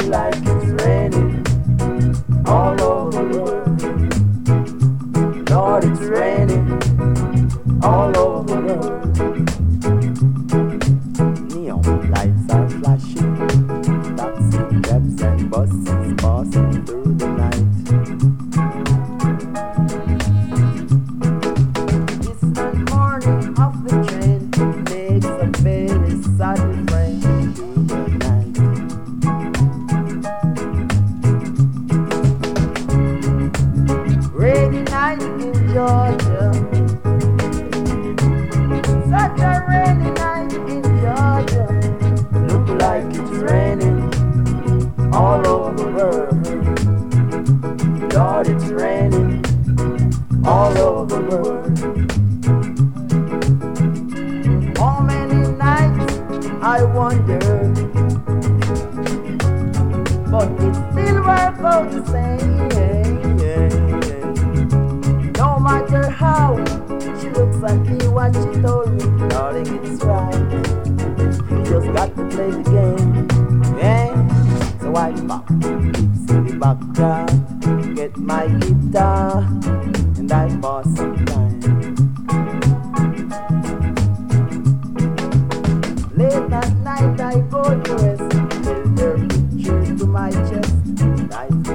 like it's raining all over the world. Lord, it's raining all over the world. Neon lights are flashing, taxi cabs and buses passing through the night. Distant morning of the train makes a very sad refrain through the night. Rainy night in Georgia, such a rainy night in Georgia. Look like it's raining all over the world. Lord, it's raining all over the world. How many nights I wonder, but it still works out the same. No matter how she looks at me, what she told me, darling, it's right. You just got to play the game, yeah. So I pop, keeps in the background, get my guitar, and I pass some time. Late at night I go to rest, build their pictures to my chest, and I